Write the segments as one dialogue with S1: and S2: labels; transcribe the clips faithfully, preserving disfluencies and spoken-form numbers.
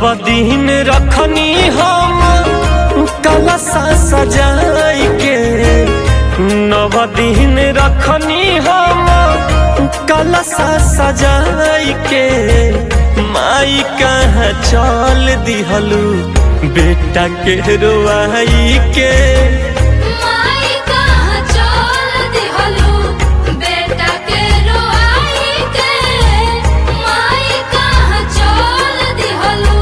S1: दिन रखनी हम कलशा सजाई के, नव दिन रखनी हम कलशा सजाई के। माई कहाँ चल दिहलू बेटा के रोआई के,
S2: माई कहाँ चल दिहलू बेटा के रोआई के, माई कहाँ चल दिहलू।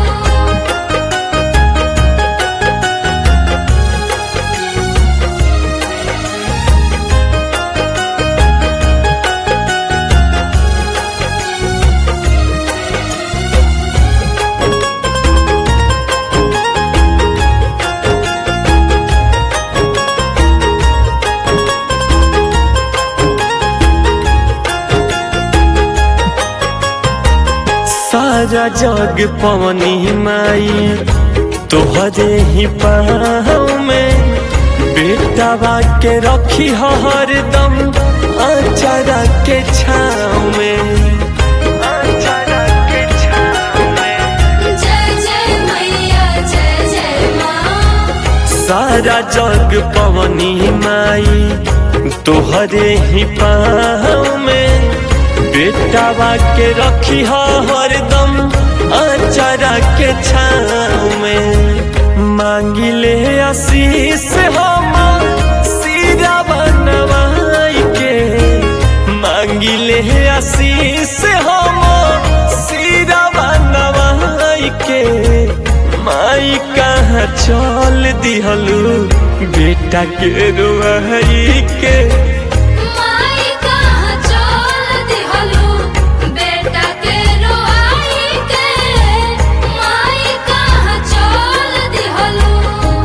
S1: सारा जग पवनी माई तोहरे ही पाँव में, बेटा के रखी हरदम अचारा के छाँव में, अचारा के छाँव में।
S2: जय जय मैया जय जय माँ।
S1: सारा जग पवनी माई तोहरे ही पाँव में, बेटा के रखी हरदम अचारा के छाँव में। मांगिले आशीष हम सिरा बनवाई के, मांगिले आशीष हम सिरा बनवाई के। माई कहाँ चल दिहलू बेटा के रोआई के,
S2: माई कहाँ चल दिहलू बेटा के रोआई के, माई कहाँ चल दिहलू।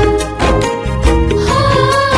S2: हो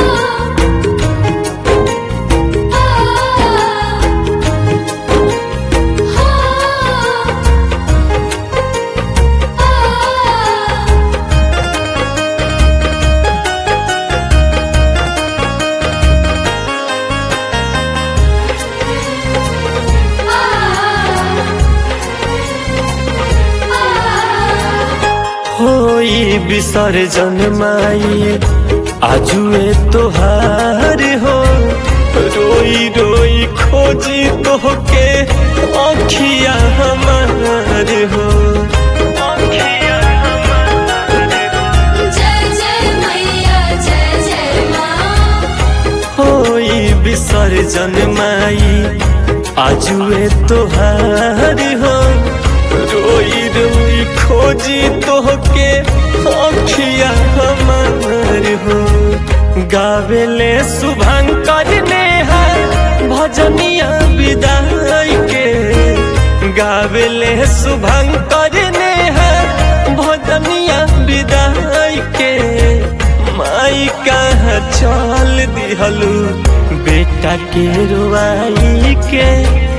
S1: होई विसर्जन माई आजुए तोहार हो, रोई रोई खोजी तोहके आँखिया हमार हो, आँखिया हमार हो।
S2: जय जय मैया जय जय माँ।
S1: होई विसर्जन माई आजुए तोहार हो, रोई रोई खोजी तोहके आँखिया हमार हो। गावेले शुभंकर नेहा भजनिया विदाई के, गावेले शुभंकर नेहा भजनिया विदाई के। माई कहाँ चल दिहलू बेटा के रोआई के।